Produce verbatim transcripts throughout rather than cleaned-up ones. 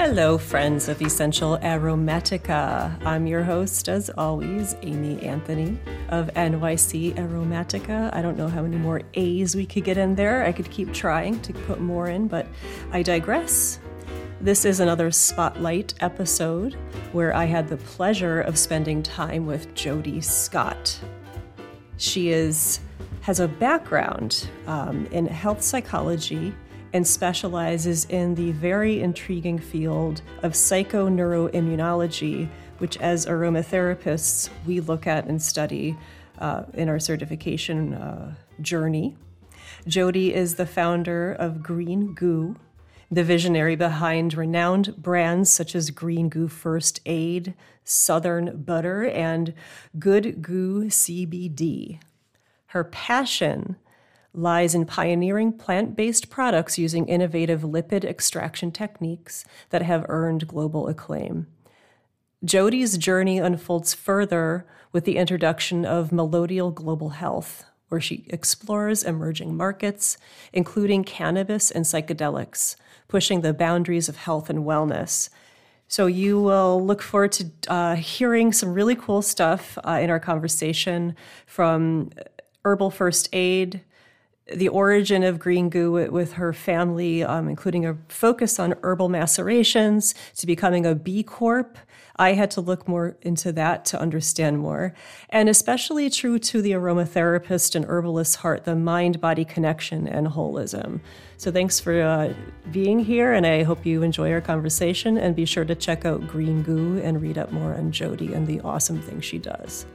Hello, friends of Essential Aromatica. I'm your host, as always, Amy Anthony of N Y C Aromatica. I don't know how many more A's we could get in there. I could keep trying to put more in, but I digress. This is another Spotlight episode where I had the pleasure of spending time with Jodi Scott. She is has a background um, in health psychology and specializes in the very intriguing field of psychoneuroimmunology, which as aromatherapists, we look at and study uh, in our certification uh, journey. Jodi is the founder of Green Goo, the visionary behind renowned brands such as Green Goo First Aid, Southern Butter, and Good Goo C B D. Her passion lies in pioneering plant-based products using innovative lipid extraction techniques that have earned global acclaim. Jodi's journey unfolds further with the introduction of Melodial Global Health, where she explores emerging markets, including cannabis and psychedelics, pushing the boundaries of health and wellness. So you will look forward to uh, hearing some really cool stuff uh, in our conversation from Herbal First Aid, the origin of Green Goo with her family, um, including a focus on herbal macerations, to becoming a B Corp. I had to look more into that to understand more. And especially true to the aromatherapist and herbalist heart, the mind-body connection and holism. So thanks for uh, being here, and I hope you enjoy our conversation. And be sure to check out Green Goo and read up more on Jodi and the awesome things she does.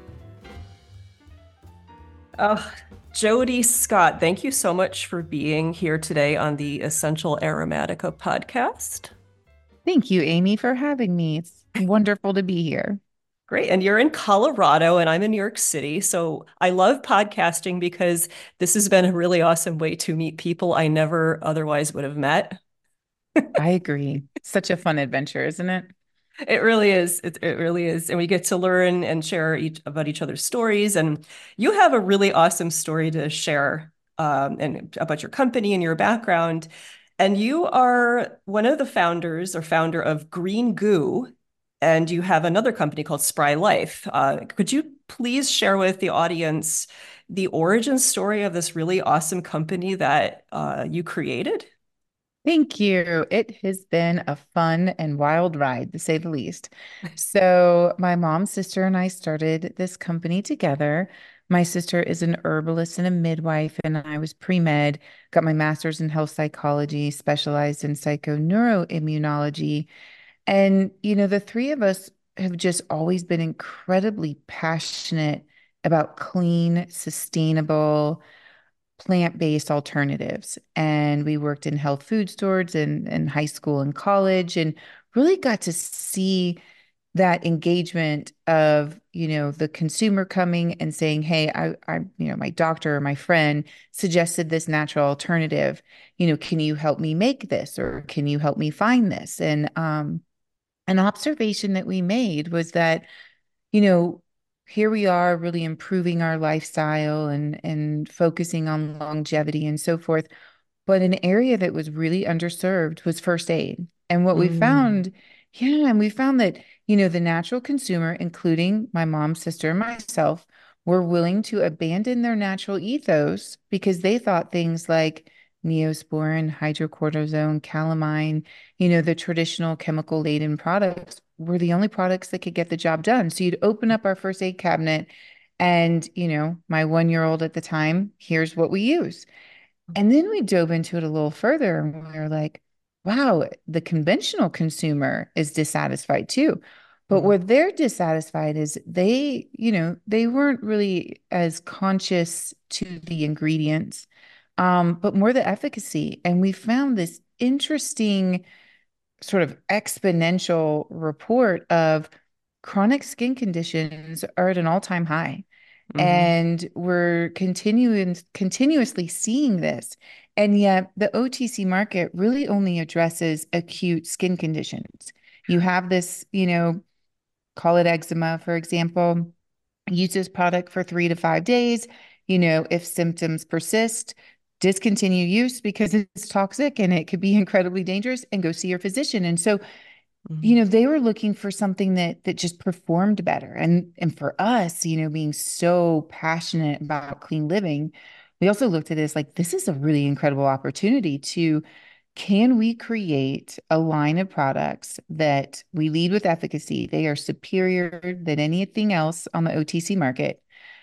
Oh, Jodi Scott, thank you so much for being here today on the Essential Aromatica podcast. Thank you, Amy, for having me. It's wonderful to be here. Great. And you're in Colorado and I'm in New York City. So I love podcasting because this has been a really awesome way to meet people I never otherwise would have met. I agree. Such a fun adventure, isn't it? It really is. It, it really is. And we get to learn and share each about each other's stories. And you have a really awesome story to share um, and about your company and your background. And you are one of the founders or founder of Green Goo, and you have another company called Spry Life. Uh, could you please share with the audience the origin story of this really awesome company that uh, you created? Thank you. It has been a fun and wild ride, to say the least. So, my mom's sister and I started this company together. My sister is an herbalist and a midwife, and I was pre-med, got my master's in health psychology, specialized in psychoneuroimmunology. And, you know, the three of us have just always been incredibly passionate about clean, sustainable, plant-based alternatives. And we worked in health food stores in, in high school and college and really got to see that engagement of, you know, the consumer coming and saying, hey, I, I, you know, my doctor or my friend suggested this natural alternative. You know, can you help me make this or can you help me find this? And um, an observation that we made was that, you know, here we are really improving our lifestyle and and focusing on longevity and so forth. But an area that was really underserved was first aid. And what we Mm. found, yeah, and we found that, you know, the natural consumer, including my mom, sister, and myself, were willing to abandon their natural ethos because they thought things like Neosporin, hydrocortisone, calamine, you know, the traditional chemical laden products were the only products that could get the job done. So you'd open up our first aid cabinet and, you know, my one year old at the time, here's what we use. And then we dove into it a little further and we were like, wow, the conventional consumer is dissatisfied too. But Mm. where they're dissatisfied is they, you know, they weren't really as conscious to the ingredients, um, but more the efficacy. And we found this interesting sort of exponential report of chronic skin conditions are at an all-time high. Mhm. And we're continuing continuously seeing this. And yet the O T C market really only addresses acute skin conditions. You have this, you know, call it eczema, for example, use this product for three to five days. You know, if symptoms persist, discontinue use because it's toxic and it could be incredibly dangerous and go see your physician. And so you Mhm. know, they were looking for something that that just performed better. And and for us, you know, being so passionate about clean living, we also looked at this like this is a really incredible opportunity to can we create a line of products that we lead with efficacy? They are superior than anything else on the O T C market.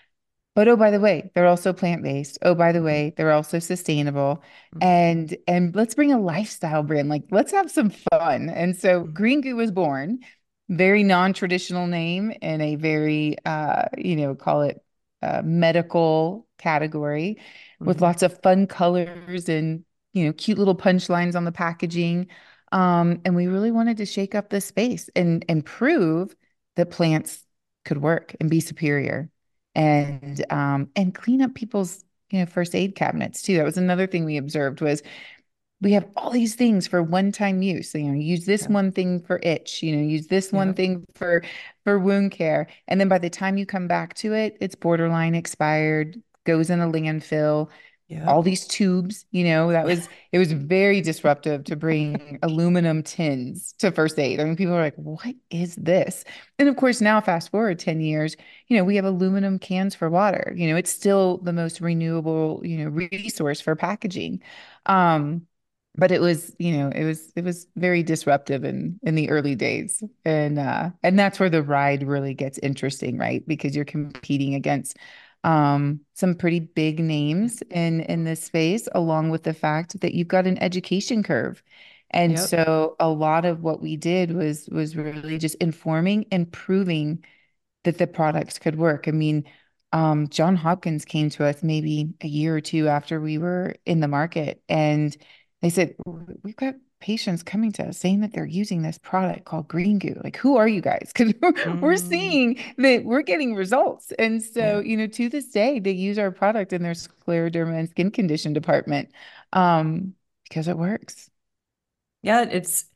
But oh, by the way, they're also plant-based. Oh, by the Mhm. way, they're also sustainable. Mhm. And and let's bring a lifestyle brand. Like, let's have some fun. And so Mhm. Green Goo was born, very non-traditional name in a very uh, you know, call it uh, medical category with Mhm. lots of fun colors and, you know, cute little punchlines on the packaging. Um, and we really wanted to shake up this space and and prove that plants could work and be superior and um and clean up people's you know first aid cabinets too. That was another thing we observed was we have all these things for one-time use. So, you know, use this Yeah. one thing for itch, you know, use this one Yeah. thing for for wound care. And then by the time you come back to it, it's borderline expired, goes in a landfill, Yeah. all these tubes, you know, that was it was very disruptive to bring aluminum tins to first aid. I mean, people are like, what is this? And of course, now fast forward ten years, you know, we have aluminum cans for water. You know, it's still the most renewable, you know, resource for packaging. Um, but it was, you know, it was it was very disruptive in in the early days. And uh and that's where the ride really gets interesting, right? Because you're competing against um, some pretty big Yeah. names in in this space, along with the fact that you've got an education curve. And Yep. so a lot of what we did was was really just informing and proving that the products could work. I mean, um, John Hopkins came to us maybe a year or two after we were in the market, and they said, "We've got patients coming to us saying that they're using this product called Green Goo. Like, who are you guys? Because we're Mm. seeing that we're getting results." And so, Yeah. you know, to this day, they use our product in their scleroderma and skin condition department um, because it works. Yeah, it's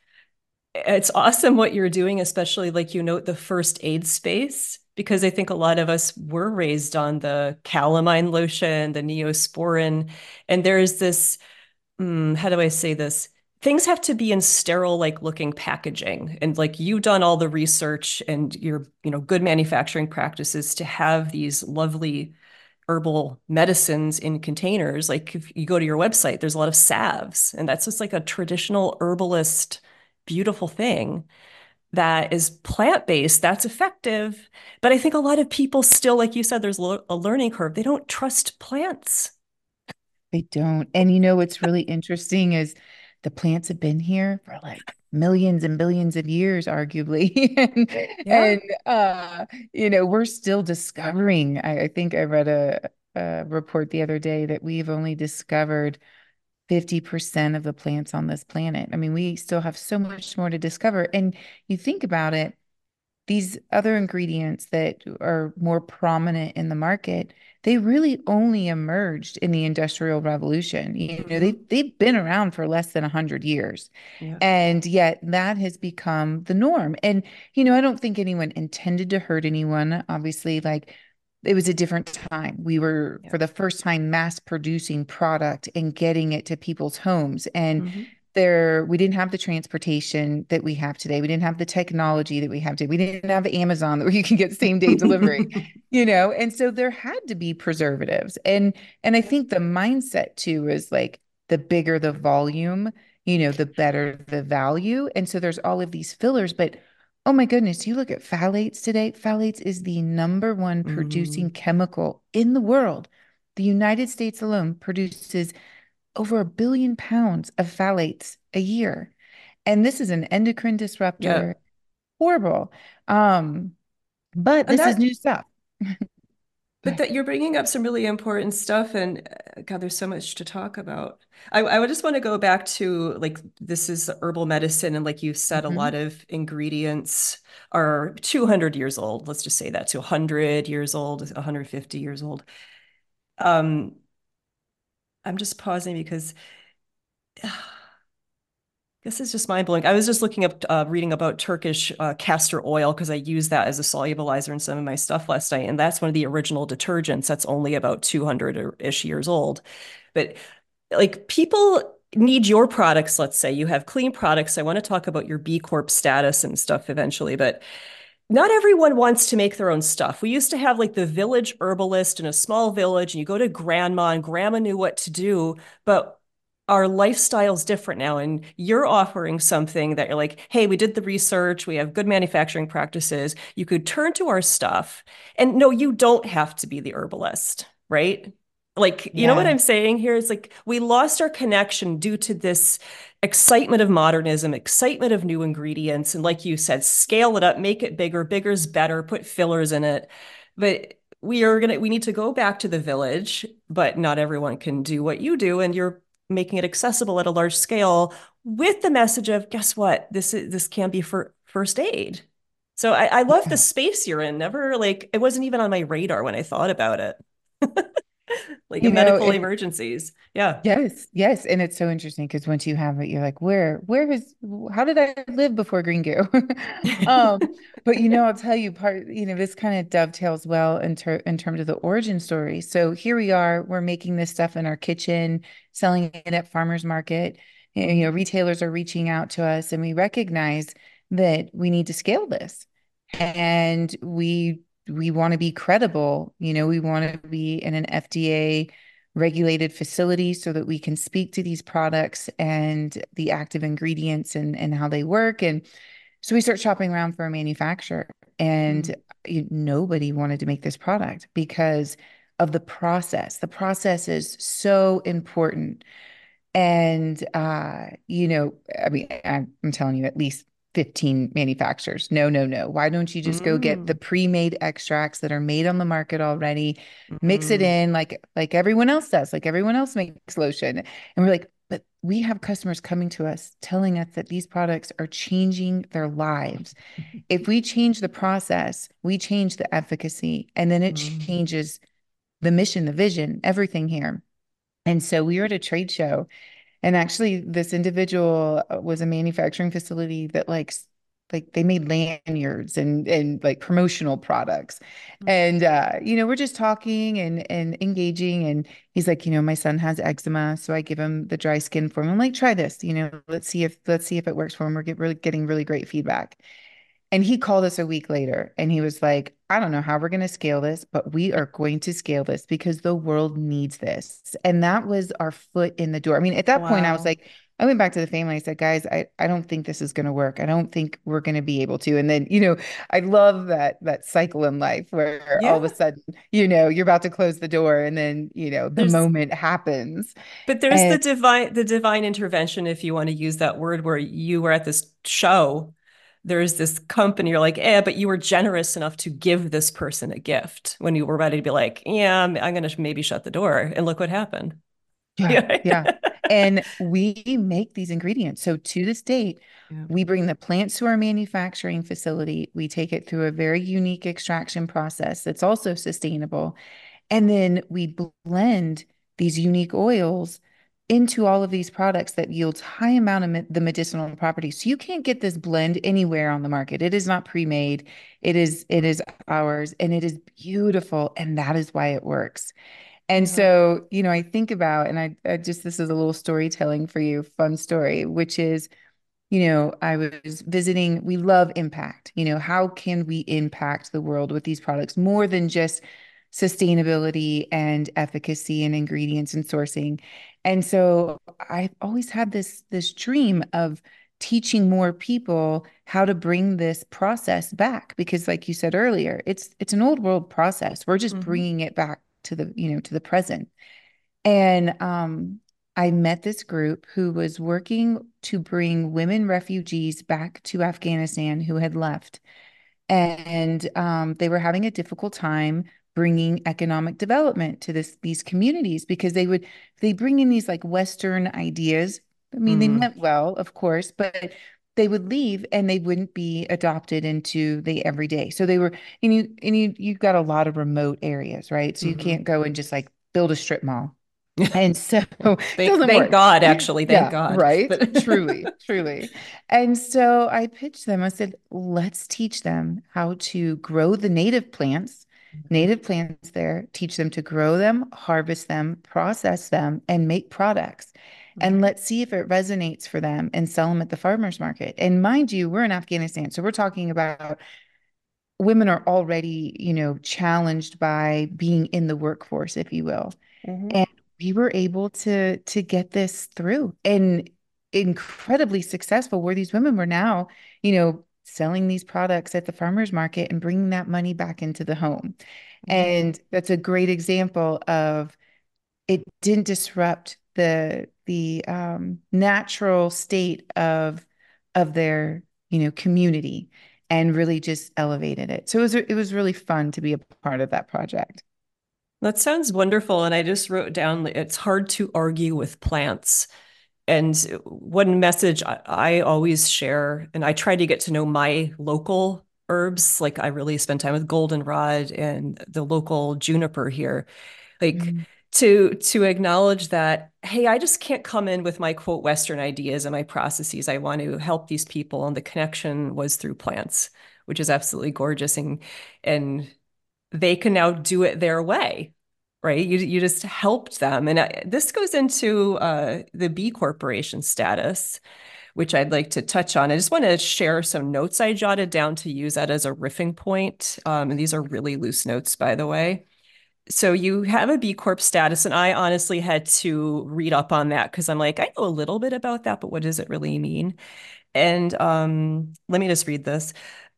it's awesome what you're doing, especially like you note the first aid space, because I think a lot of us were raised on the calamine lotion, the neosporin, and there's this, mm, how do I say this? Things have to be in sterile, like looking packaging. And like you've done all the research and your, you know, good manufacturing practices to have these lovely herbal medicines in containers. Like if you go to your website, there's a lot of salves, and that's just like a traditional herbalist, beautiful thing that is plant-based, that's effective. But I think a lot of people still, like you said, there's a learning curve. They don't trust plants. They don't. And you know what's really interesting is the plants have been here for like millions and billions of years, arguably. and Yeah. and uh, you know, we're still discovering. I, I think I read a, a report the other day that we've only discovered fifty percent of the plants on this planet. I mean, we still have so much more to discover. And you think about it, these other ingredients that are more prominent in the market, they really only emerged in the Industrial Revolution. You know, they Hmm. they've been around for less than one hundred years. Yeah. And yet that has become the norm. And, you know, I don't think anyone intended to hurt anyone. Obviously, like it was a different time. We were, Yeah. for the first time, mass producing product and getting it to people's homes. And Hmm. there, we didn't have the transportation that we have today. We didn't have the technology that we have today. We didn't have Amazon where you can get same day delivery, you know? And so there had to be preservatives. And and I think the mindset too is like the bigger the volume, you know, the better the value. And so there's all of these fillers, but oh my goodness, you look at phthalates today. Phthalates is the number one producing Mm. chemical in the world. The United States alone produces over a billion pounds of phthalates a year. And this is an endocrine Yeah. disruptor. Horrible. Um, but And this is that, new stuff. but that you're bringing up some really important stuff, and uh, God, there's so much to talk about. I, I would just want to go back to like this is herbal medicine, and like you said, a lot Mhm. of ingredients are two hundred years old. Let's just say that to one hundred years old, one hundred fifty years old. Um, I'm just pausing because this is just mind blowing. I was just looking up, uh, reading about Turkish uh, castor oil because I use that as a solubilizer in some of my stuff last night. And that's one of the original detergents that's only about two hundred-ish years old. But like people need your products, let's say you have clean products. I want to talk about your B Corp status and stuff eventually, but not everyone wants to make their own stuff. We used to have like the village herbalist in a small village, and you go to grandma, and grandma knew what to do. But our lifestyle's different now, and you're offering something that you're like, hey, we did the research, we have good manufacturing practices. You could turn to our stuff. And no, you don't have to be the herbalist, right? Like, you know what Yeah. I'm saying here? It's like we lost our connection due to this excitement of modernism, excitement of new ingredients. And like you said, scale it up, make it bigger. Bigger's better, put fillers in it. But we are gonna, we need to go back to the village, but not everyone can do what you do. And you're making it accessible at a large scale with the message of, guess what? This is this can be for first aid. So I, I love the Yeah. space you're in. Never like it wasn't even on my radar when I thought about it. Like You in know, medical it, emergencies. Yeah. yes, yes. And it's so interesting because once you have it, you're like, where, where is, how did I live before Green Goo? Um, but you know, I'll tell you part, you know, this kind of dovetails well in ter in terms of the origin story. So here we are, we're making this stuff in our kitchen, selling it at farmers market. You know, retailers are reaching out to us, and we recognize that we need to scale this. And we we want to be credible. You know, we want to be in an F D A regulated facility so that we can speak to these products and the active ingredients and, and how they work. And so we start shopping around for a manufacturer, Mm, and you, nobody wanted to make this product because of the process. The process is so important. And, uh, you know, I mean, I'm, I'm telling you, at least fifteen manufacturers. No, no, no. Why don't you just go get the mm, pre-made extracts that are made on the market already, mix it mm, in like like everyone else does, like everyone else makes lotion. And we're like, but we have customers coming to us telling us that these products are changing their lives. If we change the process, we change the efficacy, and then it mm, changes the mission, the vision, everything here. And so we were at a trade show, and actually, this individual uh, was a manufacturing facility that like like they made lanyards and and like promotional products. And uh, you know, we're just talking and and engaging. And he's like, you know, my son has eczema, so I give him the dry skin form. I'm like, try this, you know, let's see if let's see if it works for him. We're get really getting really great feedback. And he called us a week later and he was like, I don't know how we're going to scale this, but we are going to scale this because the world needs this. And that was our foot in the door. I mean, at that point, I was wow. like, I went back to the family. I said, guys, I, I don't think this is going to work. I don't think we're going to be able to. And then, you know, I love that that cycle in life where all of a Yeah. sudden, you know, you're about to close the door and then, you know, the There's moment happens. but there's the And divine the divine intervention, if you want to use that word, where you were at this show. There's this company, you're like, eh, but you were generous enough to give this person a gift when you were ready to be like, yeah, I'm, I'm gonna maybe shut the door. And look what happened. yeah, Yeah. yeah. And we make these ingredients. So to this date, Yeah. we bring the plants to our manufacturing facility. We take it through a very unique extraction process that's also sustainable. And then we blend these unique oils into all of these products that yields high amount of me- the medicinal properties. So you can't get this blend anywhere on the market. It is not pre-made. It is it is ours, and it is beautiful, and that is why it works. And Yeah. so, you know, I think about, and I, I just, this is a little storytelling for you, fun story, which is, you know, I was visiting, we love impact. You know, how can we impact the world with these products more than just sustainability and efficacy and ingredients and sourcing? And so I've always had this this dream of teaching more people how to bring this process back, because like you said earlier, it's it's an old world process. We're just Hmm. bringing it back to the, you know, to the present. And um, I met this group who was working to bring women refugees back to Afghanistan who had left. And um, they were having a difficult time bringing economic development to this these communities because they would they bring in these like Western ideas. I mean, they Mm. meant well, of course, but they would leave and they wouldn't be adopted into the everyday. So they were, and you and you you've got a lot of remote areas, right? So you Hmm. can't go and just like build a strip mall, and so it Thank, doesn't thank work. God, actually, thank Yeah, God. right. But Truly, truly. And so I pitched them. I said, let's teach them how to grow the native plants, native plants there, teach them to grow them, harvest them, process them, and make products. and Mhm. let's see if it resonates for them and sell them at the farmer's market. And mind you, we're in Afghanistan. So we're talking about women are already, you know, challenged by being in the workforce, if you will. Mhm. And we were able to to get this through and incredibly successful where these women were now, you know, selling these products at the farmers market and bringing that money back into the home. Mhm. And that's a great example of it didn't disrupt the the um, natural state of of their, you know, community and really just elevated it. So it was it was really fun to be a part of that project. That sounds wonderful. And I just wrote down it's hard to argue with plants. And one message I, I always share, and I try to get to know my local herbs. Like I really spend time with goldenrod and the local juniper here. Like Mm. to to acknowledge that, hey, I just can't come in with my quote Western ideas and my processes. I want to help these people, and the connection was through plants, which is absolutely gorgeous. And and they can now do it their way, right? You you just helped them, and I, this goes into uh, the B Corporation status, which I'd like to touch on. I just want to share some notes I jotted down to use that as a riffing point. Um, and these are really loose notes, by the way. So you have a B Corp status, and I honestly had to read up on that because I'm like, I know a little bit about that, but what does it really mean? And um, let me just read this.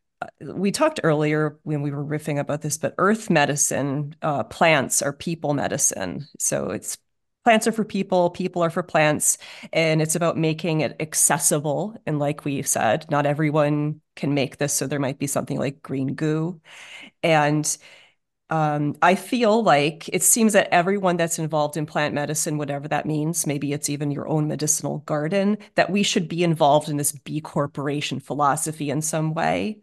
We talked earlier when we were riffing about this, but earth medicine, uh, plants are people medicine. So it's plants are for people, people are for plants, and it's about making it accessible. And like we said, not everyone can make this, so there might be something like green goo. And um, I feel like it seems that everyone that's involved in plant medicine, whatever that means, maybe it's even your own medicinal garden, that we should be involved in this B Corporation philosophy in some way.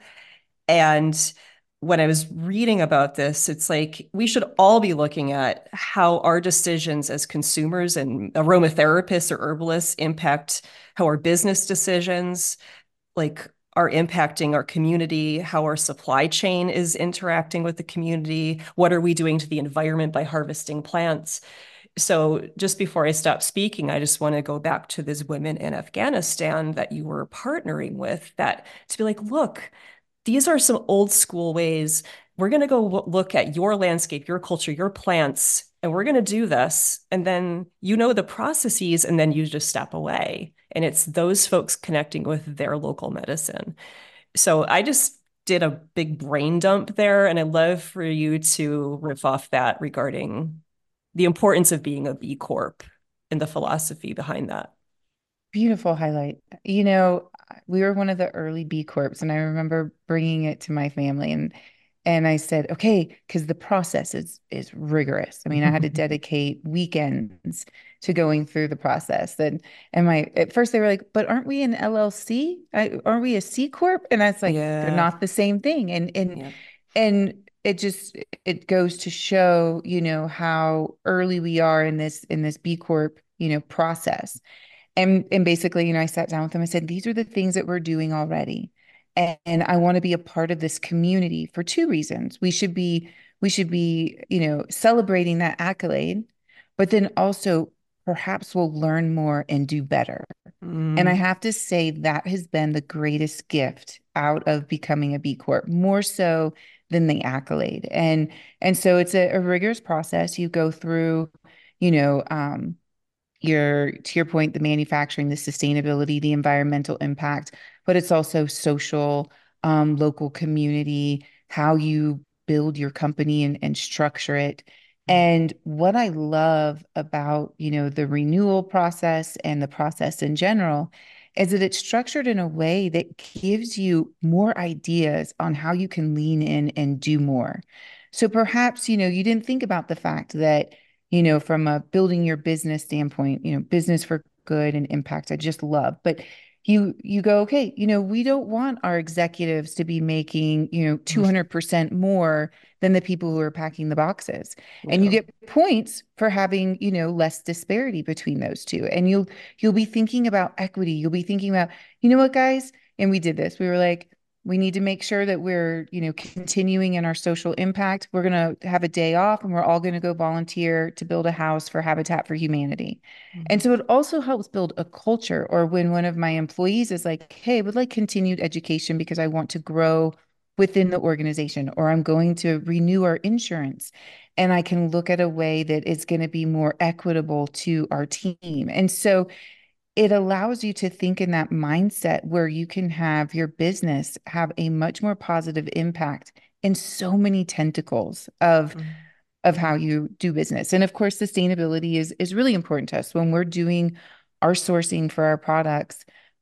And when I was reading about this, it's like we should all be looking at how our decisions as consumers and aromatherapists or herbalists impact how our business decisions, like are impacting our community, how our supply chain is interacting with the community, what are we doing to the environment by harvesting plants. So just before I stop speaking, I just want to go back to these women in Afghanistan that you were partnering with, that to be like, look, these are some old school ways. We're going to go look at your landscape, your culture, your plants, and we're going to do this. And then you know the processes, and then you just step away. And it's those folks connecting with their local medicine. So I just did a big brain dump there, and I'd love for you to riff off that regarding the importance of being a B Corp and the philosophy behind that. Beautiful highlight. You know, we were one of the early B Corps, and I remember bringing it to my family and and I said, okay, because the process is is rigorous. I mean, I had to dedicate weekends to going through the process. And and my at first they were like, but aren't we an L L C? I, aren't we a C Corp? And I was like, they're Yeah. not the same thing. And and Yeah. and it just it goes to show, you know, how early we are in this in this B Corp, you know, process. And and basically, you know, I sat down with them. I said, these are the things that we're doing already. And, and I want to be a part of this community for two reasons. We should be, we should be, you know, celebrating that accolade, but then also perhaps we'll learn more and do better. And I Mm. have to say that has been the greatest gift out of becoming a B Corp, more so than the accolade. And and so it's a, a rigorous process. You go through, you know, um, your to your point, the manufacturing, the sustainability, the environmental impact, but it's also social, um, local community, how you build your company and, and structure it. And what I love about, you know, the renewal process and the process in general is that it's structured in a way that gives you more ideas on how you can lean in and do more. So perhaps, you know, you didn't think about the fact that you know, from a building your business standpoint, you know, business for good and impact, I just love. But you you go, okay, you know, we don't want our executives to be making, you know, two hundred percent more than the people who are packing the boxes. And you Yeah. get points for having, you know, less disparity between those two. And you'll you'll be thinking about equity. You'll be thinking about, you know what, guys? And we did this. We were like, We need to make sure that we're, you know, continuing in our social impact. We're going to have a day off and we're all going to go volunteer to build a house for Habitat for Humanity. And so it also helps build a culture. Or when one of my employees is like, hey, I would like continued education because I want to grow within the organization, or I'm going to renew our insurance. And I can look at a way that is going to be more equitable to our team. And so it allows you to think in that mindset where you can have your business have a much more positive impact in so many tentacles of Mhm. of how you do business. And of course, sustainability is is really important to us when we're doing our sourcing for our products.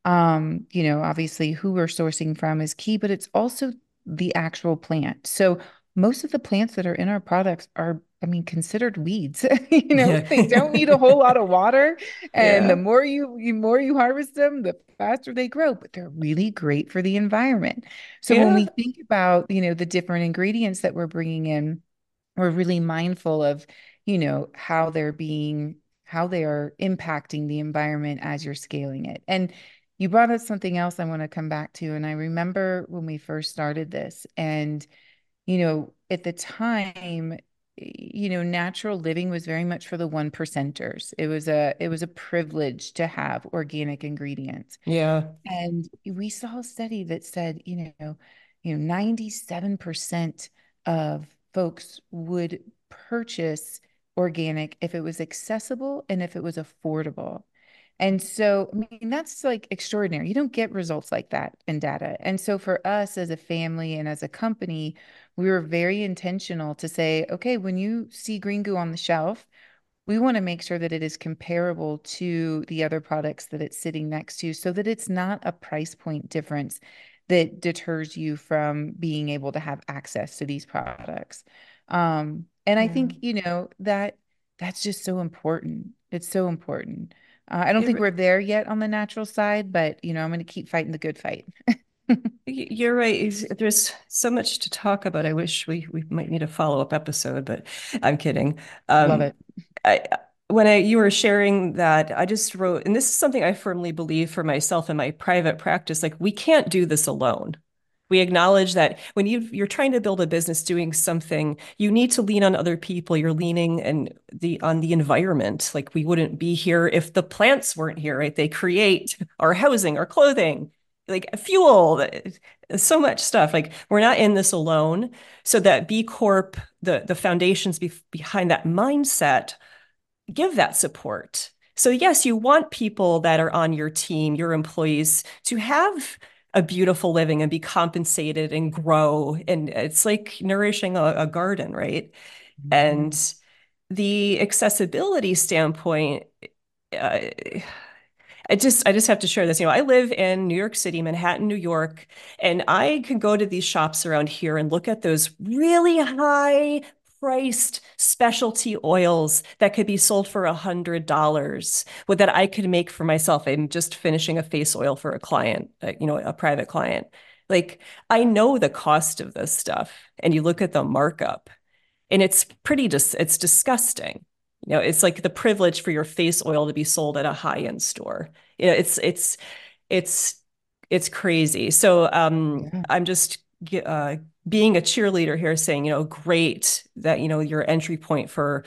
Um, you know, obviously who we're sourcing from is key, but it's also the actual plant. So most of the plants that are in our products are, I mean, considered weeds. You know, Yeah. they don't need a whole lot of water. And the Yeah. more you, you more you harvest them, the faster they grow, but they're really great for the environment. So when Yeah. we think about, you know, the different ingredients that we're bringing in, we're really mindful of, you know, how they're being, how they are impacting the environment as you're scaling it. And you brought up something else I want to come back to. And I remember when we first started this, and, you know, at the time, you know, natural living was very much for the one percenters. It was a it was a privilege to have organic ingredients. Yeah. And we saw a study that said, you know, you know, ninety-seven percent of folks would purchase organic if it was accessible and if it was affordable. And so, I mean, that's like extraordinary. You don't get results like that in data. And so, for us as a family and as a company, we were very intentional to say, okay, when you see Green Goo on the shelf, we want to make sure that it is comparable to the other products that it's sitting next to so that it's not a price point difference that deters you from being able to have access to these products. Um, and I Yeah. think, you know, that that's just so important. It's so important. Uh, I don't think It, we're there yet on the natural side, but, you know, I'm going to keep fighting the good fight. Y- You're right. Is- There's so much to talk about. I wish we we might need a follow-up episode, but I'm kidding. Love Um, it. I when I you were sharing that, I just wrote, and this is something I firmly believe for myself in my private practice, like we can't do this alone. We acknowledge that when you you're trying to build a business doing something, you need to lean on other people. You're leaning and the on the environment. Like we wouldn't be here if the plants weren't here, right? They create our housing, our clothing, like fuel, so much stuff. Like we're not in this alone. So that B Corp, the the foundations be behind that mindset give that support. So, yes, you want people that are on your team, your employees, to have a beautiful living and be compensated and grow. And it's like nourishing a, a garden, right? And Mhm. the accessibility standpoint, uh, I just I just have to share this. You know, I live in New York City, Manhattan, New York, and I can go to these shops around here and look at those really high priced specialty oils that could be sold for a hundred dollars with that I could make for myself. I'm just finishing a face oil for a client, uh, you know, a private client. Like I know the cost of this stuff, and you look at the markup, and it's pretty dis it's disgusting. You know, it's like the privilege for your face oil to be sold at a high-end store. You know, it's it's it's it's crazy. So um, Yeah. I'm just uh, being a cheerleader here, saying, you know, great that you know your entry point for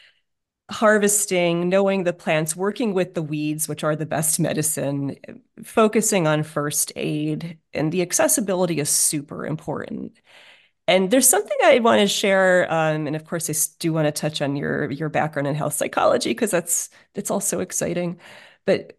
harvesting, knowing the plants, working with the weeds, which are the best medicine, focusing on first aid, and the accessibility is super important. And there's something I want to share, um, and of course, I do want to touch on your your background in health psychology because that's that's also exciting. But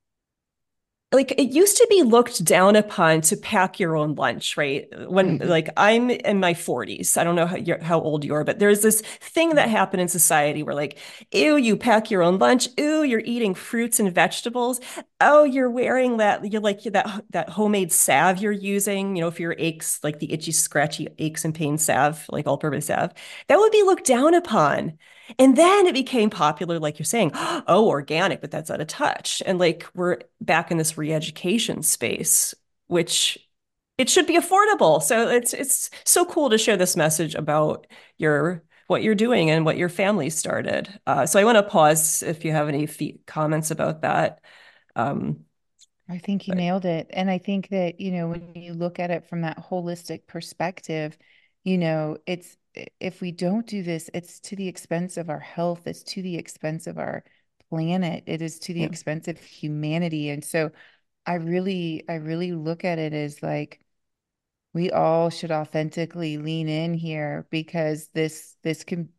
like it used to be looked down upon to pack your own lunch, right? When Mhm. like I'm in my forties, I don't know how you're, how old you are, but there's this thing that happened in society where like, ew, you pack your own lunch. Ew, you're eating fruits and vegetables. Oh, you're wearing that, you're like that that homemade salve you're using, you know, for your aches, like the itchy, scratchy aches and pain salve, like all-purpose salve. That would be looked down upon. And then it became popular, like you're saying, oh, organic, but that's out of touch. And like we're back in this re-education space, which it should be affordable. So it's it's so cool to share this message about your what you're doing and what your family started. Uh, so I want to pause if you have any fe comments about that. Um, I think you But nailed it. And I think that, you know, when you look at it from that holistic perspective, you know, it's if we don't do this, it's to the expense of our health, it's to the expense of our planet, it is to the yeah. expense of humanity. And so I really, I really look at it as like we all should authentically lean in here because this this can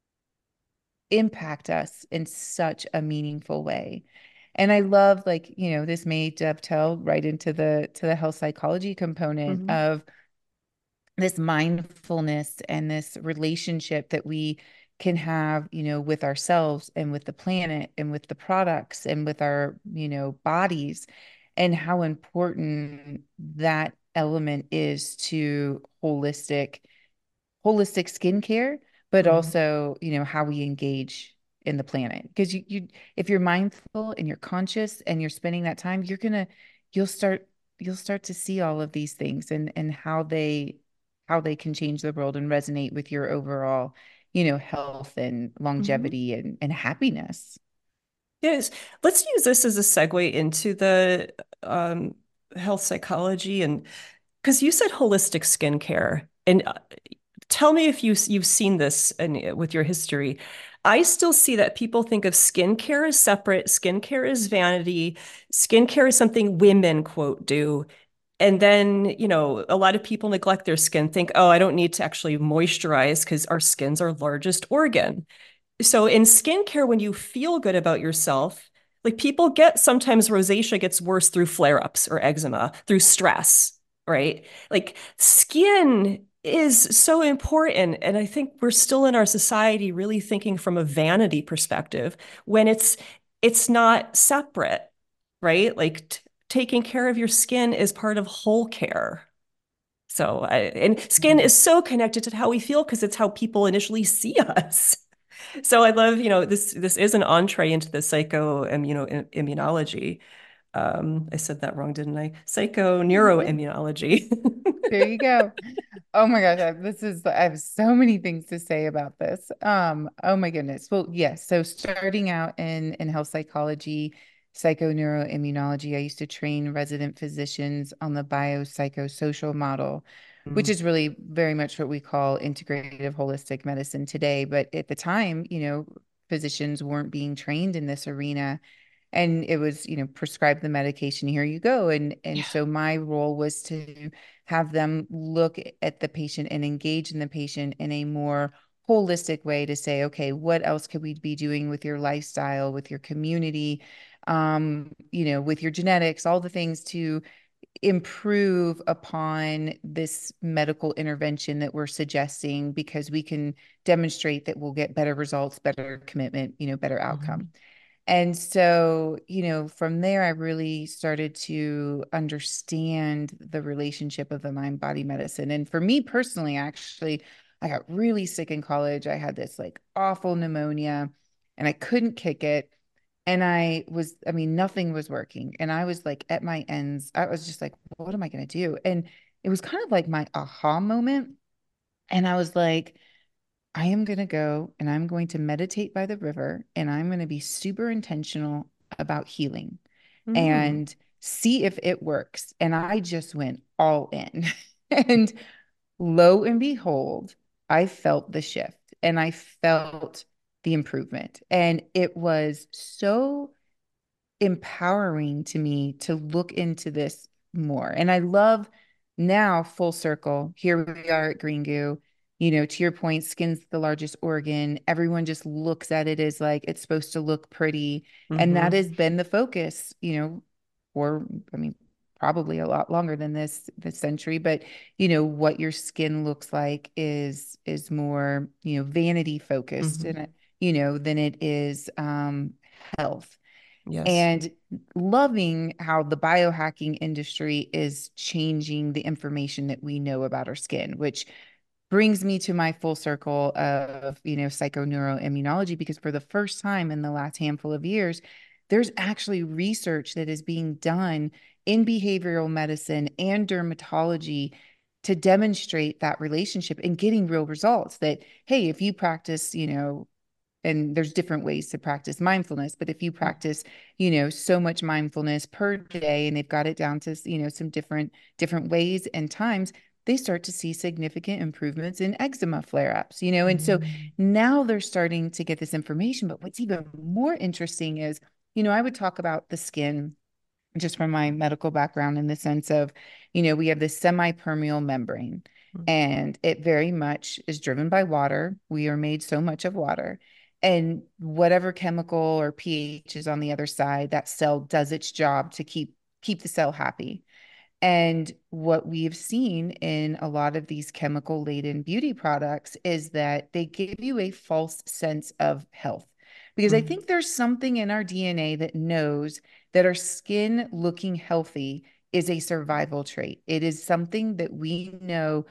impact us in such a meaningful way. And I love like, you know, this may dovetail right into the to the health psychology component Hmm. of this mindfulness and this relationship that we can have, you know, with ourselves and with the planet and with the products and with our, you know, bodies and how important that element is to holistic holistic skincare, but Hmm. also, you know, how we engage in the planet. Because you, you, if you're mindful and you're conscious and you're spending that time, you're gonna, you'll start, you'll start to see all of these things and and how they, how they can change the world and resonate with your overall, you know, health and Hmm. longevity and and happiness. Yes. Let's use this as a segue into the um, health psychology and because you said holistic skincare, and uh, tell me if you you've seen this in, with your history. I still see that people think of skincare as separate. Skincare is vanity. Skincare is something women, quote, do. And then, you know, a lot of people neglect their skin, think, oh, I don't need to actually moisturize because our skin's our largest organ. So in skincare, when you feel good about yourself, like people get sometimes rosacea gets worse through flare-ups or eczema, through stress, right? Like skin is so important. And I think we're still in our society really thinking from a vanity perspective when it's it's not separate, right? Like t taking care of your skin is part of whole care. So I, and skin Mhm. is so connected to how we feel because it's how people initially see us. So I love, you know, this this is an entree into the psychoimmunology. Um, I said that wrong, didn't I? Psychoneuroimmunology. There you go. Oh my gosh, I, this is I have so many things to say about this. Um, oh my goodness. Well, yes. So starting out in in health psychology, psychoneuroimmunology, I used to train resident physicians on the biopsychosocial model, which Mm, is really very much what we call integrative holistic medicine today. But at the time, you know, physicians weren't being trained in this arena and it was, you know, prescribe the medication, here you go. And and yeah. so my role was to have them look at the patient and engage in the patient in a more holistic way to say, okay, what else could we be doing with your lifestyle, with your community, um, you know, with your genetics, all the things to improve upon this medical intervention that we're suggesting because we can demonstrate that we'll get better results, better commitment, you know, better outcome. Mhm. And so, you know, from there, I really started to understand the relationship of the mind body medicine. And for me personally, actually, I got really sick in college. I had this like awful pneumonia and I couldn't kick it. And I was, I mean, nothing was working. And I was like at my ends. I was just like, what am I going to do? And it was kind of like my aha moment. And I was like, I am going to go and I'm going to meditate by the river and I'm going to be super intentional about healing Mm, and see if it works. And I just went all in. And lo and behold, I felt the shift and I felt the improvement. And it was so empowering to me to look into this more. And I love now full circle. Here we are at Green Goo. You know, to your point, skin's the largest organ. Everyone just looks at it as like it's supposed to look pretty. And that hmm. has been the focus, you know, for, I mean, probably a lot longer than this this century, but you know, what your skin looks like is is more, you know, vanity focused Hmm. and you know, than it is um health Yes. and loving how the biohacking industry is changing the information that we know about our skin, which brings me to my full circle of, you know, psychoneuroimmunology, because for the first time in the last handful of years, there's actually research that is being done in behavioral medicine and dermatology to demonstrate that relationship and getting real results that, hey, if you practice, you know, and there's different ways to practice mindfulness, but if you practice, you know, so much mindfulness per day, and they've got it down to, you know, some different different ways and times, they start to see significant improvements in eczema flare-ups, you know. And so Mm. now they're starting to get this information. But what's even more interesting is, you know, I would talk about the skin just from my medical background in the sense of, you know, we have this semi-permeable membrane, Mm. and it very much is driven by water. We are made so much of water. And whatever chemical or pH is on the other side, that cell does its job to keep keep the cell happy. And what we've seen in a lot of these chemical laden beauty products is that they give you a false sense of health. Because I Mm. think there's something in our D N A that knows that our skin looking healthy is a survival trait. It is something that we know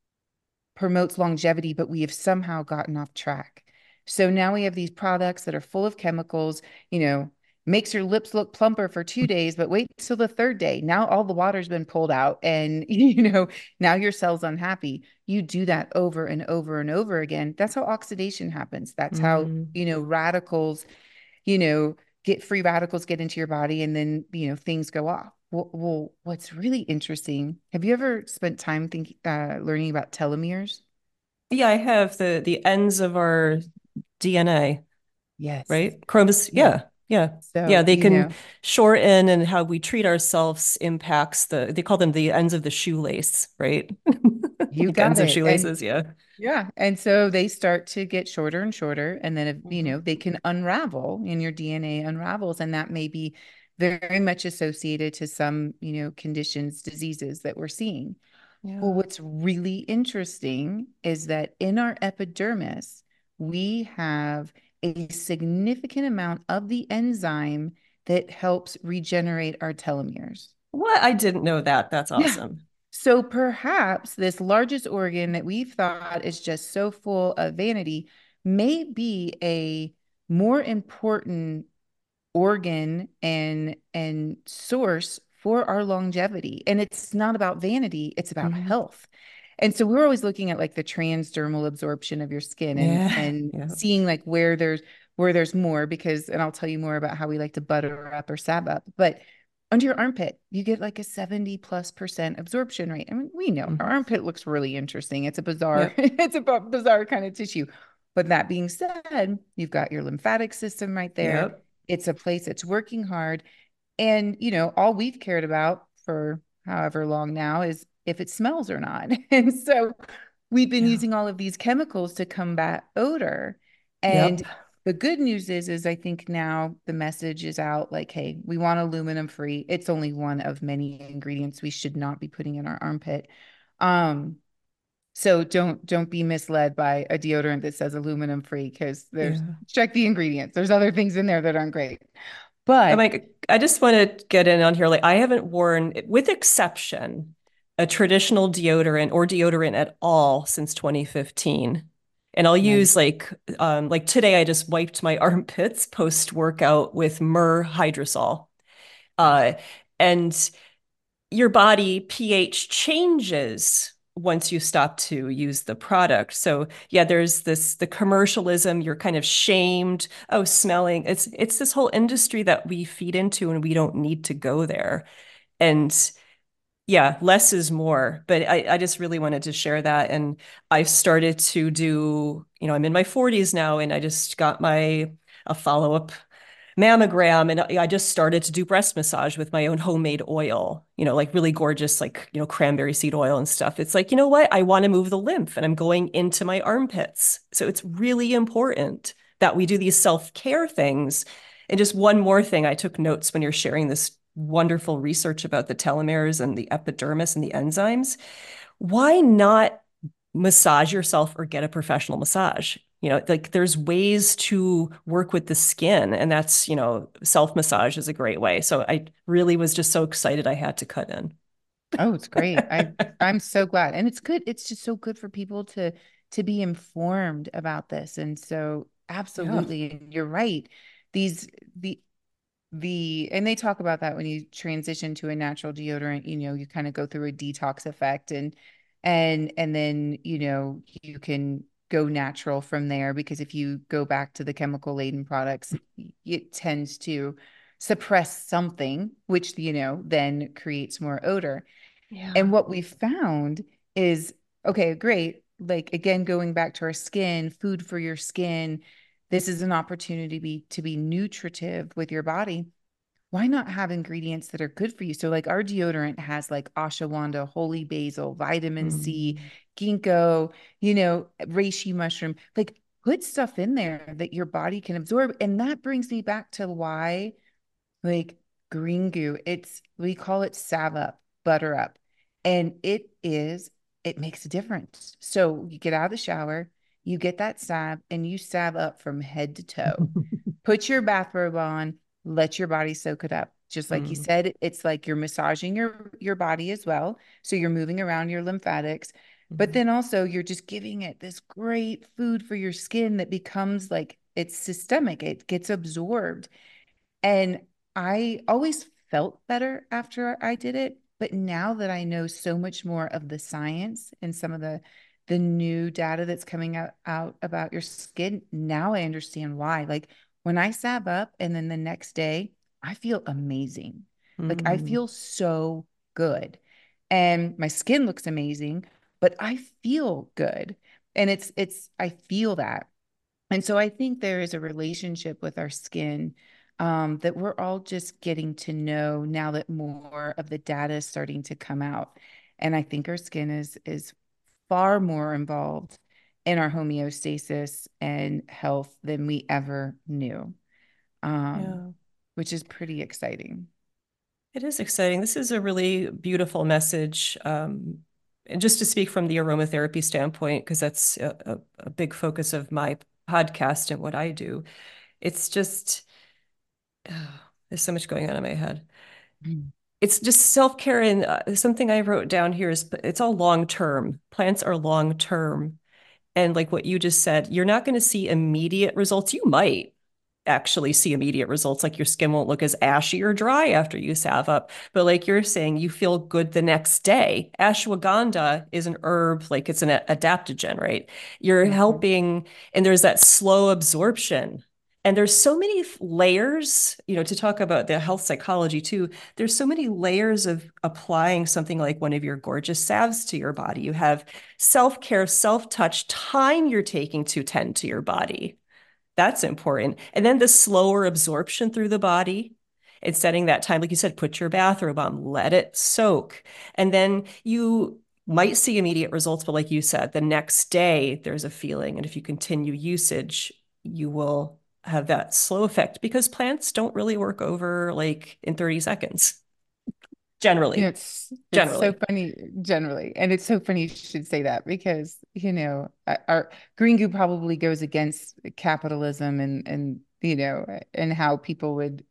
promotes longevity, but we have somehow gotten off track. So now we have these products that are full of chemicals, you know, makes your lips look plumper for two days, but wait till the third day. Now all the water's been pulled out and, you know, now your cell's unhappy. You do that over and over and over again. That's how oxidation happens. That's how, Mm. you know, radicals, you know, get free radicals get into your body and then, you know, things go off. Well, well what's really interesting, have you ever spent time thinking, uh, learning about telomeres? Yeah, I have the the ends of our D N A, Yes. right? Chromosomes. Yeah. Yeah, yeah, yeah. So, They you can know, shorten, and how we treat ourselves impacts the. They call them the ends of the shoelace, right? you Like got ends of it. And shoelaces. Yeah. yeah. And so they start to get shorter and shorter. And then, if, you Mhm. know, they can unravel and your D N A unravels. And that may be very much associated to some, you know, conditions, diseases that we're seeing. Well, Yeah. what's really interesting is that in our epidermis, we have a significant amount of the enzyme that helps regenerate our telomeres. What? I didn't know that. That's Yeah. awesome. So perhaps this largest organ that we've thought is just so full of vanity may be a more important organ and and source for our longevity. And it's not about vanity, it's about Mhm. health. And so we're always looking at like the transdermal absorption of your skin and Yeah. and Yeah. seeing like where there's where there's more, because and I'll tell you more about how we like to butter up or sab up. But under your armpit, you get like a seventy plus percent absorption rate. I mean, we know our Mhm. armpit looks really interesting. It's a bizarre, Yep. it's a bizarre kind of tissue. But that being said, you've got your lymphatic system right there. Yep. It's a place that's working hard. And, you know, all we've cared about for however long now is if it smells or not. And so we've been Yeah. using all of these chemicals to combat odor. And Yep. the good news is, is I think now the message is out like, hey, we want aluminum free. It's only one of many ingredients we should not be putting in our armpit. Um, so don't don't be misled by a deodorant that says aluminum free, because there's Yeah. check the ingredients. There's other things in there that aren't great. I'm But like, I just want to get in on here. Like, I haven't worn, with exception, a traditional deodorant or deodorant at all since twenty fifteen. And I'll nice. use like, um, like today I just wiped my armpits post workout with Myrrh Hydrosol. Uh, and your body pH changes once you stop to use the product. So yeah, there's this the commercialism, you're kind of shamed, oh, smelling. It's it's this whole industry that we feed into and we don't need to go there. And yeah, less is more. But I, I just really wanted to share that. And I've started to do, you know, I'm in my forties now and I just got my a follow-up mammogram, and I just started to do breast massage with my own homemade oil, you know, like really gorgeous, like, you know, cranberry seed oil and stuff. It's like, you know what? I want to move the lymph and I'm going into my armpits. So it's really important that we do these self-care things. And just one more thing, I took notes when you're sharing this wonderful research about the telomeres and the epidermis and the enzymes. Why not massage yourself or get a professional massage? You know, like there's ways to work with the skin, and that's, you know, self massage is a great way. So I really was just so excited I had to cut in. Oh, it's great. I I'm so glad. And it's good. It's just so good for people to to be informed about this. And so Yeah. absolutely, and you're right. These the the and they talk about that when you transition to a natural deodorant, you know, you kind of go through a detox effect, and and and then, you know, you can go natural from there, because if you go back to the chemical laden products, it tends to suppress something, which, you know, then creates more odor. And Yeah. what we found is, okay, great. Like, again, going back to our skin, food for your skin, this is an opportunity to be, to be nutritive with your body. Why not have ingredients that are good for you? So, like, our deodorant has like ashwagandha, holy basil, vitamin C, Mm. ginkgo, you know, reishi mushroom. Like, put stuff in there that your body can absorb. And that brings me back to why, like, green goo, it's, we call it salve up, butter up. And it is, it makes a difference. So you get out of the shower, you get that salve, and you salve up from head to toe. Put your bathrobe on, let your body soak it up. Just like you Mm. said, it's like you're massaging your your body as well. So you're moving around your lymphatics, but Mm. then also you're just giving it this great food for your skin that becomes like, it's systemic. It gets absorbed. And I always felt better after I did it. But now that I know so much more of the science and some of the the new data that's coming out, out about your skin, now I understand why. Like, when I sab up and then the next day, I feel amazing. Like, I Mm. feel so good. And my skin looks amazing, but I feel good. And it's it's I feel that. And so I think there is a relationship with our skin, um, that we're all just getting to know now that more of the data is starting to come out. And I think our skin is is far more involved in our homeostasis and health than we ever knew, um, Yeah. which is pretty exciting. It is exciting. This is a really beautiful message. Um, and just to speak from the aromatherapy standpoint, because that's a, a, a big focus of my podcast and what I do, it's just, oh, there's so much going on in my head. Mm. It's just self-care. And uh, something I wrote down here is it's all long term. Plants are long term. And like what you just said, you're not going to see immediate results. You might actually see immediate results, like your skin won't look as ashy or dry after you salve up. But like you're saying, you feel good the next day. Ashwagandha is an herb, like it's an adaptogen, right? You're Mhm. helping, and there's that slow absorption. And there's so many layers, you know, to talk about the health psychology too. There's so many layers of applying something like one of your gorgeous salves to your body. You have self-care, self-touch, time you're taking to tend to your body. That's important. And then the slower absorption through the body and setting that time, like you said, put your bathrobe on, let it soak. And then you might see immediate results, but like you said, the next day there's a feeling. And if you continue usage, you will have that slow effect because plants don't really work over like in thirty seconds, You know, generally. it's it's so Generally. funny generally, and it's so funny you should say that, because, you know, uh, our green goo probably goes against capitalism and and you know, and how people would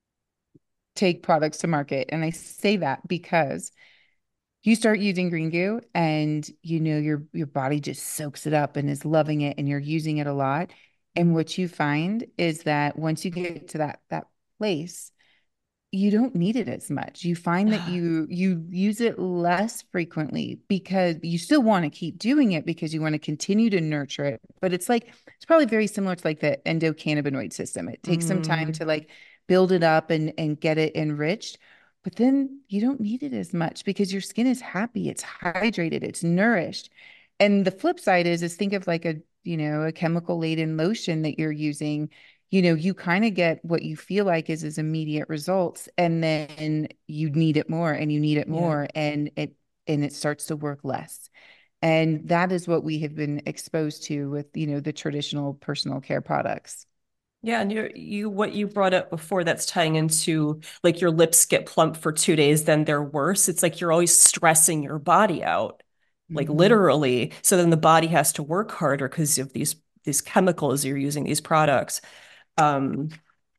take products to market. And I say that because you start using green goo and, you know, your your body just soaks it up and is loving it, and you're using it a lot. And what you find is that once you get to that that place, you don't need it as much. You find that you you use it less frequently, because you still want to keep doing it because you want to continue to nurture it. But it's like, it's probably very similar to like the endocannabinoid system. It takes some time Mm, to like build it up and and get it enriched. But then you don't need it as much because your skin is happy, it's hydrated, it's nourished. And the flip side is is think of like a, you know, a chemical laden lotion that you're using. You know, you kind of get what you feel like is is immediate results, and then you need it more and you need it yeah. more, and it and it starts to work less. And that is what we have been exposed to with, you know, the traditional personal care products. Yeah, and you you what you brought up before that's tying into like your lips get plump for two days, then they're worse. It's like you're always stressing your body out, like Mhm. literally. So then the body has to work harder because of these these chemicals you're using, these products. Um,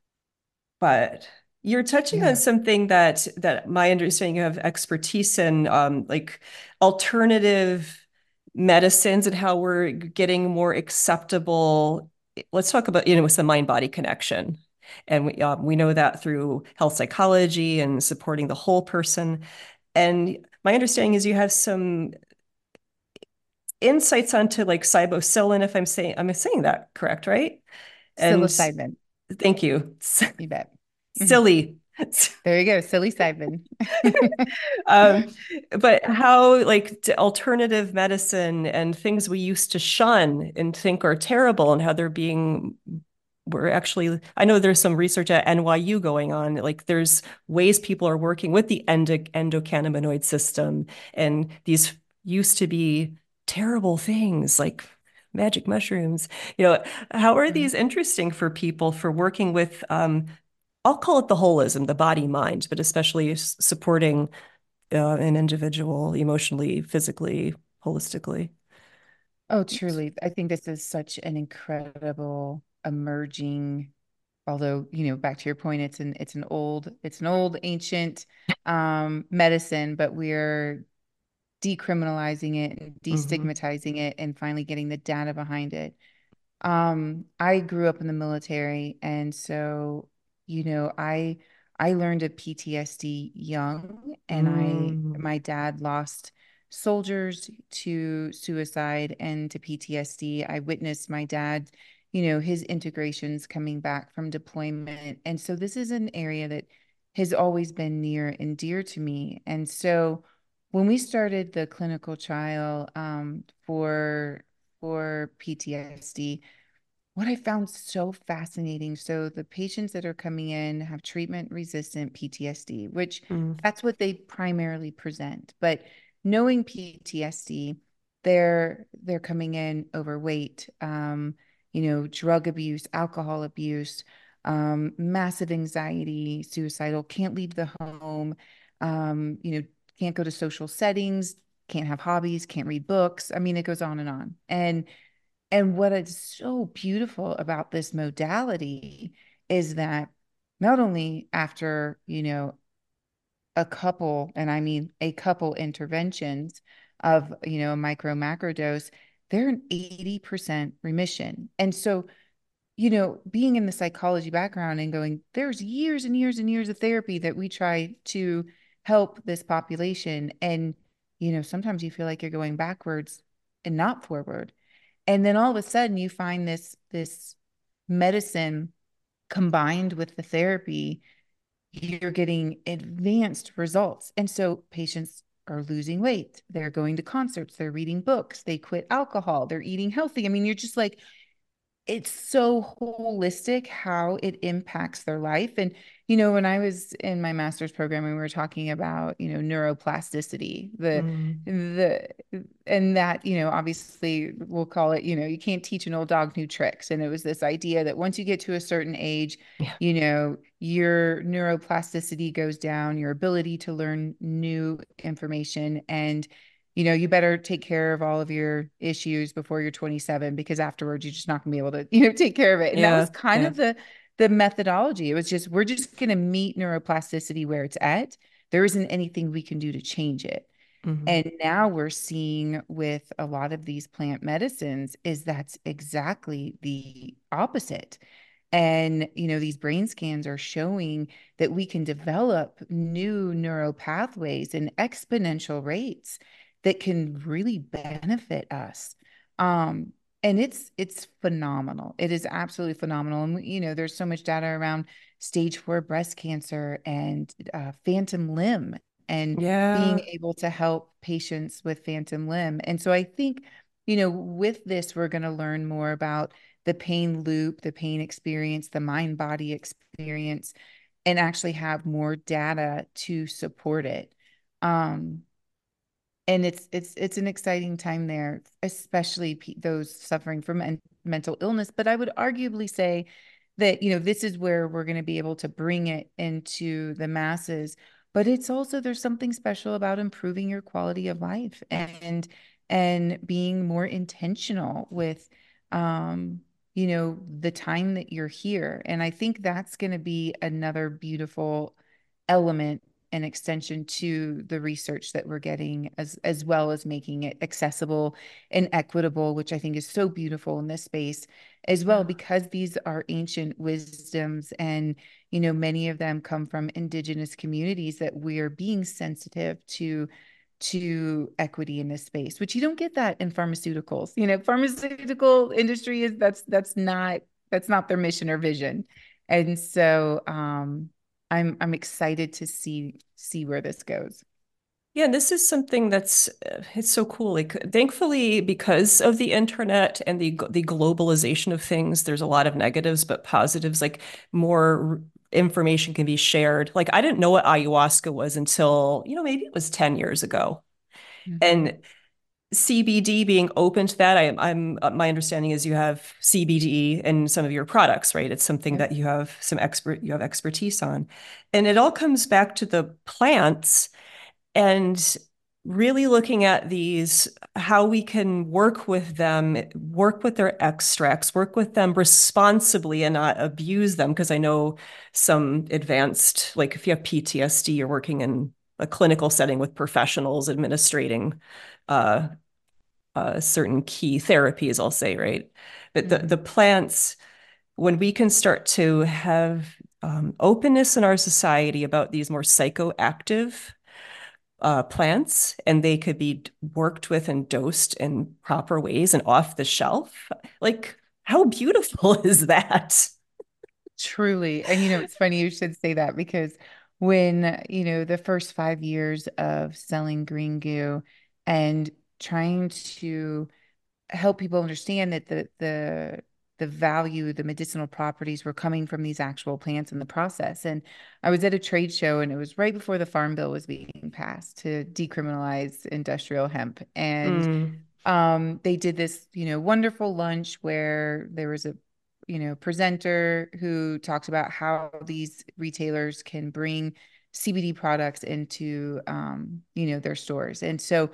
but you're touching on Yeah. something that that my understanding you have expertise in, um, like alternative medicines and how we're getting more acceptable. Let's talk about, you know, with the mind-body connection. And we um, we know that through health psychology and supporting the whole person. And my understanding is you have some insights onto like psilocybin, if I'm saying I'm saying that correct, right? And Psilocybin, thank you. you bet. Mhm. Silly. There you go, psilocybin. Um, but how like alternative medicine and things we used to shun and think are terrible and how they're being we're actually I know there's some research at N Y U going on. Like there's ways people are working with the endo endocannabinoid system, and these used to be terrible things like magic mushrooms. You know, how are Mhm. these interesting for people for working with um, I'll call it the holism, the body mind, but especially supporting uh, an individual emotionally, physically, holistically. Oh, truly. I think this is such an incredible emerging, although, you know, back to your point, it's an it's an old, it's an old ancient um medicine, but we're decriminalizing it and Mm-hmm. destigmatizing it and finally getting the data behind it. Um, I grew up in the military, and so, you know, I I learned of P T S D young, and I Mm, my dad lost soldiers to suicide and to P T S D. I witnessed my dad, you know, his integrations coming back from deployment. And so this is an area that has always been near and dear to me. And so when we started the clinical trial um, for for P T S D, what I found so fascinating, so the patients that are coming in have treatment resistant P T S D, which mm, that's what they primarily present. But knowing P T S D, they're they're coming in overweight, um, you know, drug abuse, alcohol abuse, um, massive anxiety, suicidal, can't leave the home, um, you know, can't go to social settings, can't have hobbies, can't read books. I mean, it goes on and on. And and what is so beautiful about this modality is that not only after, you know, a couple, and I mean a couple interventions of, you know, a micro macro dose, they're an eighty percent remission. And so, you know, being in the psychology background and going, there's years and years and years of therapy that we try to help this population. And, you know, sometimes you feel like you're going backwards and not forward. And then all of a sudden you find this this medicine combined with the therapy, you're getting advanced results. And so patients are losing weight, they're going to concerts, they're reading books, they quit alcohol, they're eating healthy. I mean, you're just like, it's so holistic how it impacts their life. And, you know, when I was in my master's program and we were talking about, you know, neuroplasticity, the, mm. the, and that, you know, obviously we'll call it, you know, you can't teach an old dog new tricks. And it was this idea that once you get to a certain age, Yeah. you know, your neuroplasticity goes down, your ability to learn new information, and you know, you better take care of all of your issues before you're twenty-seven, because afterwards you're just not going to be able to, you know, take care of it. And that was Yeah. kind Yeah. of the the methodology. It was just, we're just going to meet neuroplasticity where it's at. There isn't anything we can do to change it. Mm-hmm. And now we're seeing with a lot of these plant medicines is that's exactly the opposite. And, you know, these brain scans are showing that we can develop new neural pathways in exponential rates that can really benefit us. Um, and it's it's phenomenal. It is absolutely phenomenal. And, you know, there's so much data around stage four breast cancer and uh, phantom limb and being Yeah. able to help patients with phantom limb. And so I think, you know, with this, we're going to learn more about the pain loop, the pain experience, the mind body experience, and actually have more data to support it. Um, and it's it's it's an exciting time there, especially pe- those suffering from men mental illness. But I would arguably say that, you know, this is where we're going to be able to bring it into the masses. But it's also, there's something special about improving your quality of life and and being more intentional with um you know, the time that you're here. And I think that's going to be another beautiful element an extension to the research that we're getting, as as well as making it accessible and equitable, which I think is so beautiful in this space as well, Yeah. because these are ancient wisdoms, and you know, many of them come from indigenous communities that we are being sensitive to to equity in this space, which you don't get that in pharmaceuticals. You know, pharmaceutical industry is that's that's not that's not their mission or vision. And so um I'm I'm excited to see see where this goes. Yeah, and this is something that's uh, it's so cool. Like, thankfully, because of the internet and the the globalization of things, there's a lot of negatives, but positives. Like, more information can be shared. Like, I didn't know what ayahuasca was until, you know, maybe it was ten years ago. Mhm. And C B D being open to that, I, I'm uh, my understanding is you have C B D in some of your products, right? It's something Yep. that you have some expert you have expertise on, and it all comes back to the plants and really looking at these, how we can work with them, work with their extracts, work with them responsibly and not abuse them. Because I know some advanced, like if you have P T S D, you're working in a clinical setting with professionals administrating uh, uh, certain key therapies, I'll say, right? But the, the Mhm. plants, when we can start to have um, openness in our society about these more psychoactive uh, plants, and they could be worked with and dosed in proper ways and off the shelf. Like, how beautiful is that? Truly. And you know, it's funny you should say that because when, you know, the first five years of selling green goo and trying to help people understand that the the the value, the medicinal properties were coming from these actual plants in the process. And I was at a trade show and it was right before the Farm Bill was being passed to decriminalize industrial hemp. And Mm, um, they did this, you know, wonderful lunch where there was a, you know, presenter who talked about how these retailers can bring C B D products into, um, you know, their stores. And so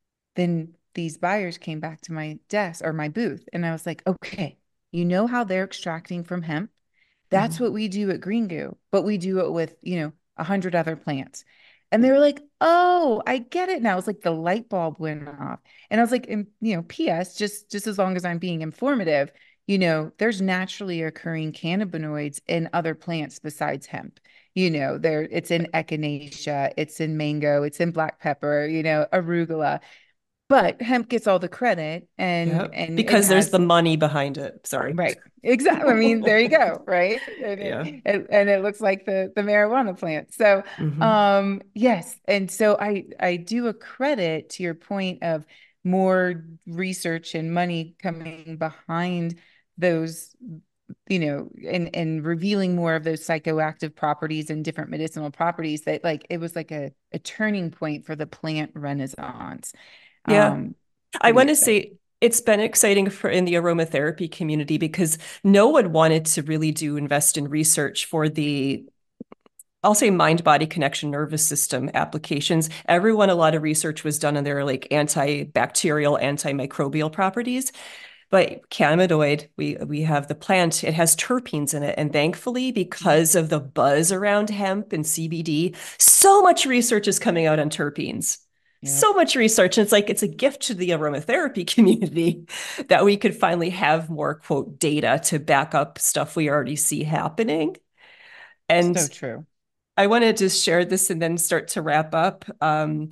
then these buyers came back to my desk or my booth, and I was like, okay, you know how they're extracting from hemp? That's mhm. what we do at Green Goo, but we do it with, you know, a hundred other plants. And they were like, oh, I get it now. It's like the light bulb went off. And I was like, you know, P S, just just as long as I'm being informative, you know, there's naturally occurring cannabinoids in other plants besides hemp. You know, there it's in echinacea, it's in mango, it's in black pepper, you know, arugula. But hemp gets all the credit and Yeah, and it because there's the has. money behind it. Sorry. Right. Exactly. I mean, there you go, right? And it, Yeah. it and it looks like the the marijuana plant. So, Hmm. um, yes. And so I I do a credit to your point of more research and money coming behind those, you know, and and revealing more of those psychoactive properties and different medicinal properties that like it was like a a turning point for the plant renaissance. Yeah. Um, I Pretty want to exciting. say it's been exciting for in the aromatherapy community because no one wanted to really do invest in research for the, I'll say, mind body connection nervous system applications. Everyone, a lot of research was done on their like antibacterial, antimicrobial properties. But cannabinoid, we we have the plant, it has terpenes in it. And thankfully, Mhm. because of the buzz around hemp and C B D, so much research is coming out on terpenes. Yep. So much research. And it's like it's a gift to the aromatherapy community that we could finally have more quote data to back up stuff we already see happening. And So true. I wanted to share this and then start to wrap up. Um,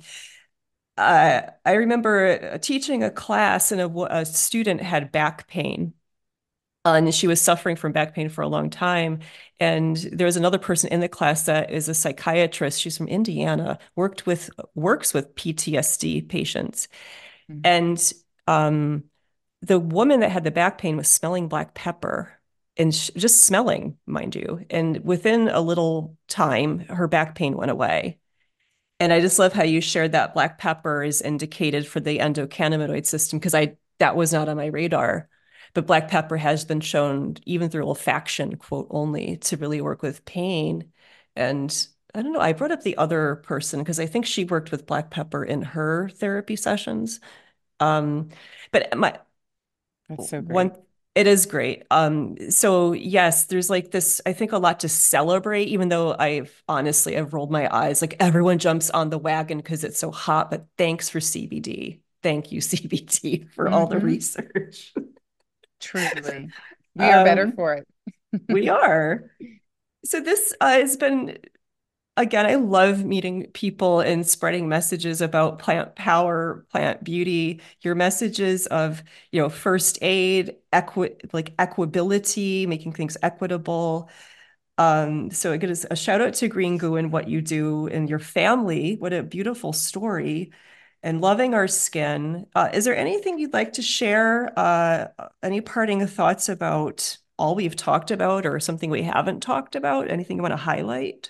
uh, I remember teaching a class, and a, a student had back pain. Uh, and she was suffering from back pain for a long time. And there was another person in the class that is a psychiatrist. She's from Indiana, worked with works with P T S D patients. Mhm. And um, the woman that had the back pain was smelling black pepper and sh just smelling, mind you. And within a little time, her back pain went away. And I just love how you shared that black pepper is indicated for the endocannabinoid system because I that was not on my radar. But black pepper has been shown, even through olfaction, quote only, to really work with pain. And I don't know, I brought up the other person because I think she worked with black pepper in her therapy sessions. Um, but my That's so one great. it is great. Um, so yes, there's like this, I think a lot to celebrate, even though I've honestly I've rolled my eyes. Like everyone jumps on the wagon because it's so hot, but thanks for C B D. Thank you, C B D, for all the Hmm. research. Truly. We are better Um, for it. we are. So this uh, has been again, I love meeting people and spreading messages about plant power, plant beauty, your messages of, you know, first aid, equi like equability, making things equitable. Um, so again, a shout out to Green Goo and what you do and your family. What a beautiful story. And loving our skin. Uh, is there anything you'd like to share? Uh, any parting thoughts about all we've talked about or something we haven't talked about? Anything you want to highlight?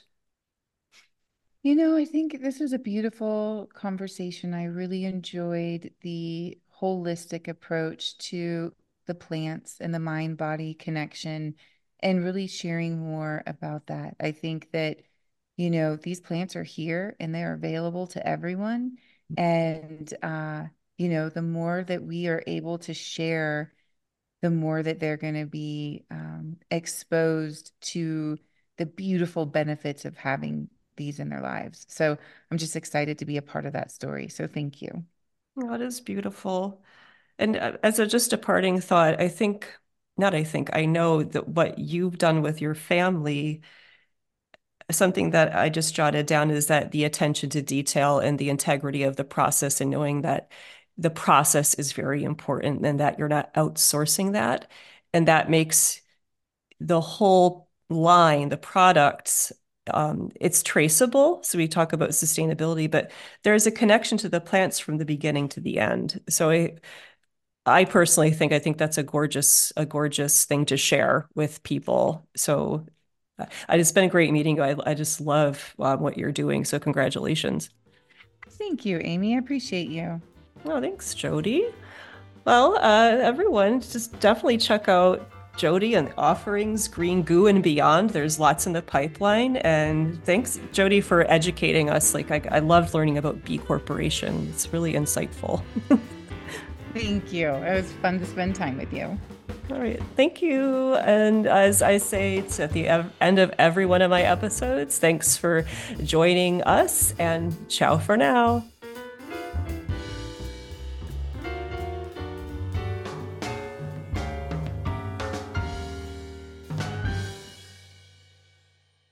You know, I think this was a beautiful conversation. I really enjoyed the holistic approach to the plants and the mind body connection and really sharing more about that. I think that, you know, these plants are here and they're available to everyone. And, uh, you know, the more that we are able to share, the more that they're going to be um, exposed to the beautiful benefits of having these in their lives. So I'm just excited to be a part of that story. So thank you. Oh, that is beautiful. And uh, as a just a parting thought, I think, not I think, I know that what you've done with your family, something that I just jotted down is that the attention to detail and the integrity of the process and knowing that the process is very important and that you're not outsourcing that. And that makes the whole line, the products, um, it's traceable. So we talk about sustainability, but there's a connection to the plants from the beginning to the end. So I, I personally think I think that's a gorgeous, a gorgeous thing to share with people. So uh, it's been a great meeting you. I, I just love uh, what you're doing. So congratulations. Thank you, Amy. I appreciate you. Oh, thanks, Jody. Well, uh, everyone, just definitely check out Jody and Offerings, Green Goo, and beyond. There's lots in the pipeline. And thanks, Jody, for educating us. Like, I, I loved learning about B Corporation. It's really insightful. Thank you. It was fun to spend time with you. All right. Thank you. And as I say, it's at the ev- end of every one of my episodes. Thanks for joining us, and ciao for now.